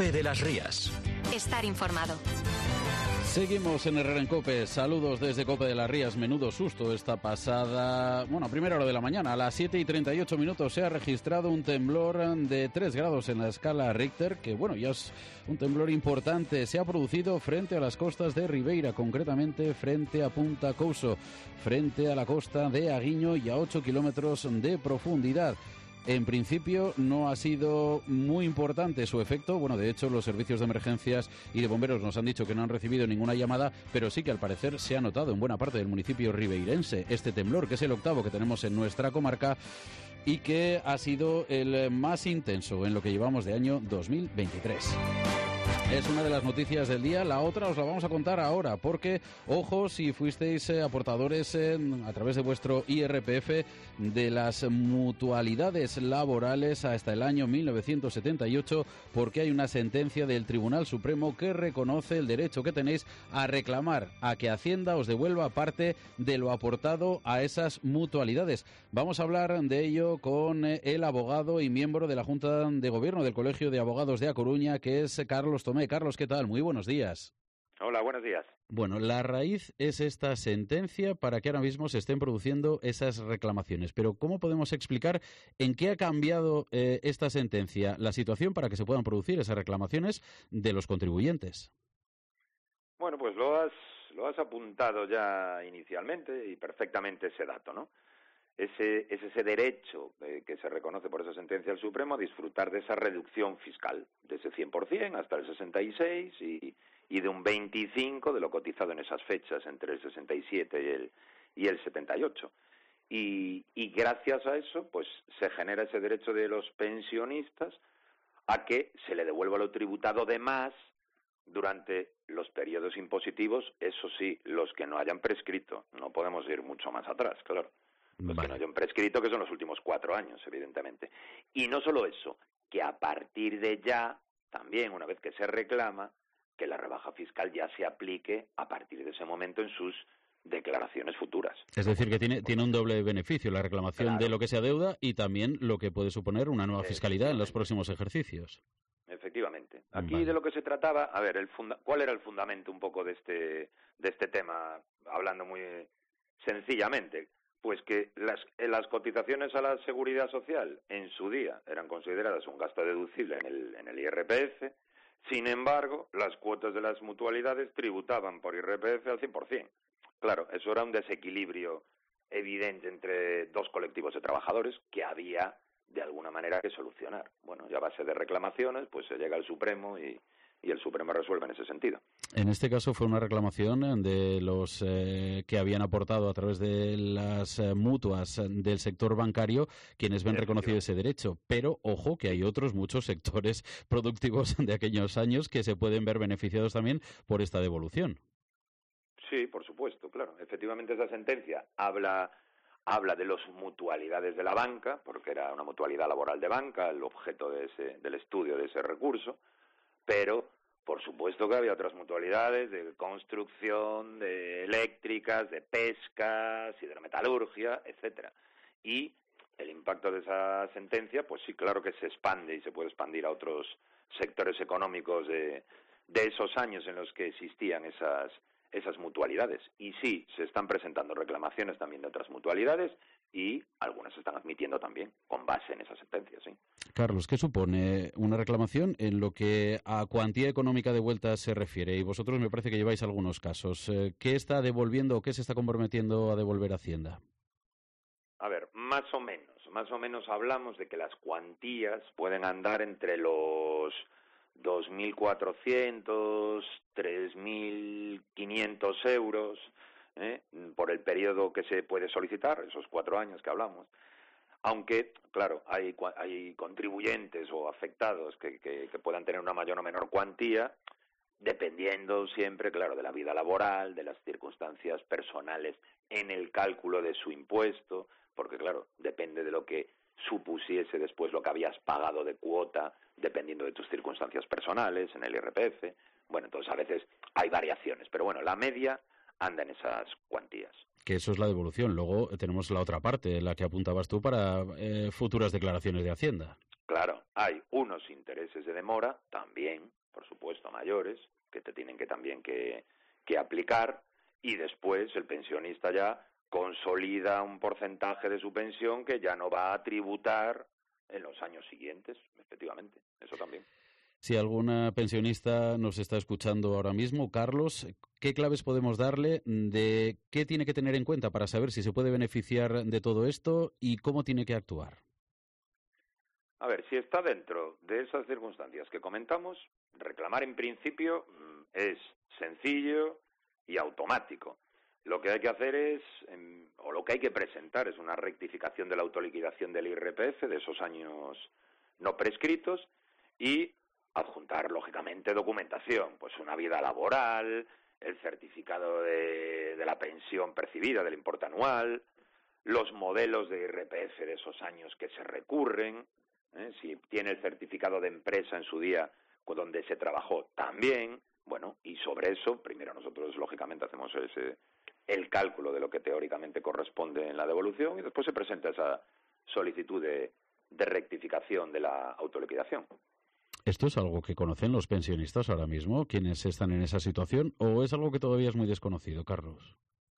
COPE de las Rías. Estar informado. Seguimos en Herrera en COPE. Saludos desde COPE de las Rías. Menudo susto esta pasada, a primera hora de la mañana. A las 7:38 se ha registrado un temblor de 3 grados en la escala Richter, que ya es un temblor importante. Se ha producido frente a las costas de Ribeira, concretamente frente a Punta Couso, frente a la costa de Aguiño y a 8 kilómetros de profundidad. En principio no ha sido muy importante su efecto. De hecho, los servicios de emergencias y de bomberos nos han dicho que no han recibido ninguna llamada, pero sí que al parecer se ha notado en buena parte del municipio ribeirense este temblor, que es el octavo que tenemos en nuestra comarca y que ha sido el más intenso en lo que llevamos de año 2023. Es una de las noticias del día. La otra os la vamos a contar ahora, porque, ojo, si fuisteis aportadores a través de vuestro IRPF de las mutualidades laborales hasta el año 1978, porque hay una sentencia del Tribunal Supremo que reconoce el derecho que tenéis a reclamar a que Hacienda os devuelva parte de lo aportado a esas mutualidades. Vamos a hablar de ello con el abogado y miembro de la Junta de Gobierno del Colegio de Abogados de A Coruña, que es Carlos Tomé. Carlos, ¿qué tal? Muy buenos días. Hola, buenos días. La raíz es esta sentencia para que ahora mismo se estén produciendo esas reclamaciones. Pero ¿cómo podemos explicar en qué ha cambiado esta sentencia la situación para que se puedan producir esas reclamaciones de los contribuyentes? Bueno, pues lo has apuntado ya inicialmente y perfectamente ese dato, ¿no? Es ese derecho que se reconoce por esa sentencia del Supremo a disfrutar de esa reducción fiscal, de ese 100% hasta el 66% y de un 25% de lo cotizado en esas fechas, entre el 67 y el 78. Y gracias a eso, pues se genera ese derecho de los pensionistas a que se le devuelva lo tributado de más durante los periodos impositivos, eso sí, los que no hayan prescrito. No podemos ir mucho más atrás, claro. Los que no hayan prescrito, que son los últimos 4 años, evidentemente. Y no solo eso, que a partir de ya, también una vez que se reclama, que la rebaja fiscal ya se aplique a partir de ese momento en sus declaraciones futuras. Es decir, que tiene un doble beneficio, la reclamación de lo que se adeuda y también lo que puede suponer una nueva fiscalidad en los próximos ejercicios. Efectivamente. Aquí de lo que se trataba, ¿cuál era el fundamento un poco de este tema, hablando muy sencillamente? Pues que las cotizaciones a la Seguridad Social en su día eran consideradas un gasto deducible en el IRPF, sin embargo, las cuotas de las mutualidades tributaban por IRPF al 100%. Claro, eso era un desequilibrio evidente entre dos colectivos de trabajadores que había de alguna manera que solucionar. Bueno, ya a base de reclamaciones, pues se llega al Supremo y el Supremo resuelve en ese sentido. En este caso fue una reclamación de los que habían aportado a través de las mutuas del sector bancario, quienes ven reconocido ese derecho. Pero, ojo, que hay otros muchos sectores productivos de aquellos años que se pueden ver beneficiados también por esta devolución. Sí, por supuesto, claro. Efectivamente, esa sentencia habla de las mutualidades de la banca, porque era una mutualidad laboral de banca el objeto del estudio de ese recurso, pero por supuesto que había otras mutualidades de construcción, de eléctricas, de pescas, hidrometalurgia, etcétera. Y el impacto de esa sentencia, pues sí, claro que se expande y se puede expandir a otros sectores económicos de esos años en los que existían esas mutualidades. Y sí, se están presentando reclamaciones también de otras mutualidades y algunas se están admitiendo también con base en esa sentencia, sí. Carlos, ¿qué supone una reclamación en lo que a cuantía económica de vuelta se refiere? Y vosotros me parece que lleváis algunos casos. ¿Qué está devolviendo o qué se está comprometiendo a devolver Hacienda? A ver, más o menos hablamos de que las cuantías pueden andar entre los 2.400, 3.500 euros por el periodo que se puede solicitar, esos 4 años que hablamos. Aunque, claro, hay contribuyentes o afectados que puedan tener una mayor o menor cuantía, dependiendo siempre, claro, de la vida laboral, de las circunstancias personales en el cálculo de su impuesto, porque, claro, depende de lo que supusiese después lo que habías pagado de cuota, dependiendo de tus circunstancias personales en el IRPF. Bueno, entonces a veces hay variaciones, pero bueno, la media anda en esas cuantías. Que eso es la devolución. Luego tenemos la otra parte, la que apuntabas tú para futuras declaraciones de Hacienda. claro, hay unos intereses de demora, también, por supuesto, mayores, que te tienen que también que aplicar, y después el pensionista ya consolida un porcentaje de su pensión que ya no va a tributar en los años siguientes, efectivamente, eso también. Si algún pensionista nos está escuchando ahora mismo, Carlos, ¿qué claves podemos darle de qué tiene que tener en cuenta para saber si se puede beneficiar de todo esto y cómo tiene que actuar? A ver, si está dentro de esas circunstancias que comentamos, reclamar en principio es sencillo y automático. Lo que hay que hacer o lo que hay que presentar es una rectificación de la autoliquidación del IRPF de esos años no prescritos y adjuntar, lógicamente, documentación, pues una vida laboral, el certificado de la pensión percibida, del importe anual, los modelos de IRPF de esos años que se recurren, si tiene el certificado de empresa en su día donde se trabajó también, bueno, y sobre eso, primero nosotros, lógicamente, hacemos el cálculo de lo que teóricamente corresponde en la devolución y después se presenta esa solicitud de rectificación de la autoliquidación. ¿Esto es algo que conocen los pensionistas ahora mismo, quienes están en esa situación, o es algo que todavía es muy desconocido, Carlos?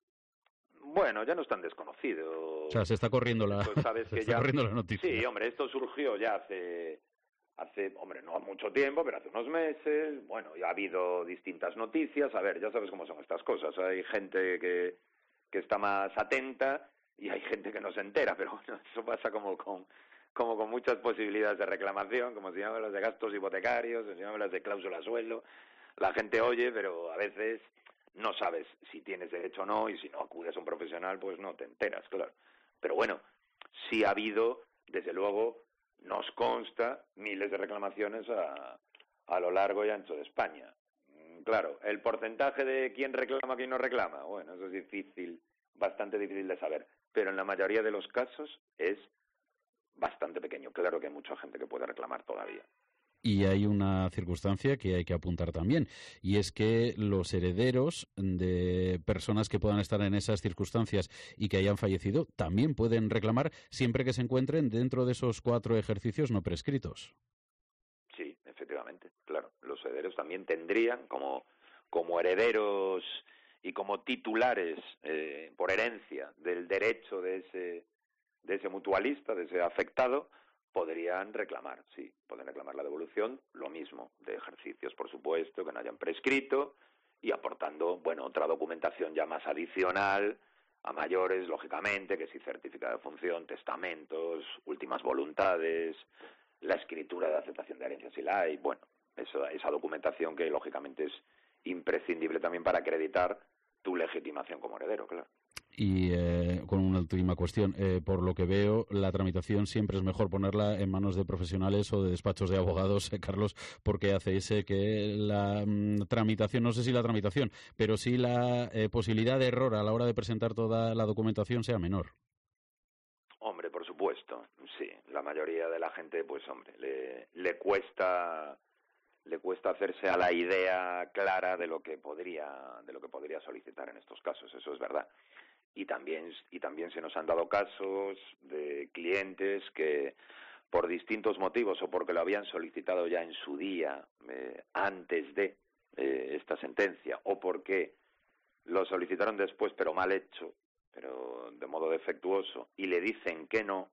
Bueno, ya no es tan desconocido. O sea, se está corriendo la, sabes que corriendo la noticia. Sí, hombre, esto surgió ya hace, hombre, no mucho tiempo, pero hace unos meses. Bueno, ya ha habido distintas noticias. A ver, ya sabes cómo son estas cosas. Hay gente que está más atenta y hay gente que no se entera, pero bueno, eso pasa como con muchas posibilidades de reclamación, como se llaman las de gastos hipotecarios, se llaman las de cláusula suelo. La gente oye, pero a veces no sabes si tienes derecho o no, y si no acudes a un profesional, pues no te enteras, claro. Pero bueno, sí ha habido, desde luego, nos consta miles de reclamaciones a lo largo y ancho de España. Claro, el porcentaje de quién reclama, quién no reclama, bueno, eso es difícil, bastante difícil de saber, pero en la mayoría de los casos es bastante pequeño. Claro que hay mucha gente que puede reclamar todavía. Y hay una circunstancia que hay que apuntar también, y es que los herederos de personas que puedan estar en esas circunstancias y que hayan fallecido también pueden reclamar siempre que se encuentren dentro de esos 4 ejercicios no prescritos. Sí, efectivamente, claro. Los herederos también tendrían, como herederos y como titulares por herencia del derecho de ese mutualista, de ese afectado, podrían reclamar, sí, pueden reclamar la devolución, lo mismo, de ejercicios, por supuesto, que no hayan prescrito, y aportando, bueno, otra documentación ya más adicional, a mayores, lógicamente, que si certificado de función, testamentos, últimas voluntades, la escritura de aceptación de herencia si la hay, bueno, esa documentación que, lógicamente, es imprescindible también para acreditar tu legitimación como heredero, claro. Y con una última cuestión, por lo que veo, la tramitación siempre es mejor ponerla en manos de profesionales o de despachos de abogados, Carlos, porque hacéis que la tramitación, no sé si la tramitación, pero sí la posibilidad de error a la hora de presentar toda la documentación sea menor. Hombre, por supuesto, sí. La mayoría de la gente, pues hombre, le cuesta hacerse a la idea clara de lo que podría solicitar en estos casos, eso es verdad. Y también se nos han dado casos de clientes que por distintos motivos o porque lo habían solicitado ya en su día antes de esta sentencia o porque lo solicitaron después pero mal hecho, pero de modo defectuoso y le dicen que no,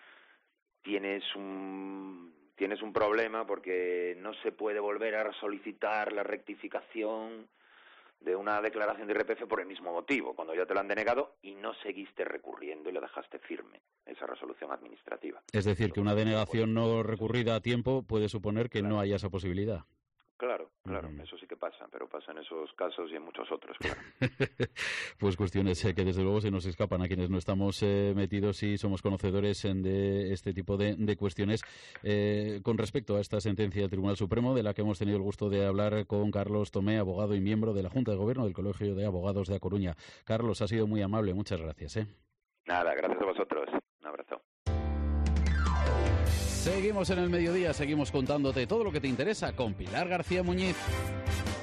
tienes un problema porque no se puede volver a solicitar la rectificación de una declaración de IRPF por el mismo motivo, cuando ya te lo han denegado y no seguiste recurriendo y lo dejaste firme, esa resolución administrativa. Es decir, que una denegación no recurrida a tiempo puede suponer que no haya esa posibilidad. Claro, eso sí que pasa, pero pasa en esos casos y en muchos otros, claro. Pues cuestiones que desde luego se nos escapan a quienes no estamos metidos y somos conocedores de este tipo de cuestiones. Con respecto a esta sentencia del Tribunal Supremo, de la que hemos tenido el gusto de hablar con Carlos Tomé, abogado y miembro de la Junta de Gobierno del Colegio de Abogados de A Coruña. Carlos, ha sido muy amable, muchas gracias. Nada, gracias a vosotros. Un abrazo. Seguimos en el mediodía, seguimos contándote todo lo que te interesa con Pilar García Muñiz.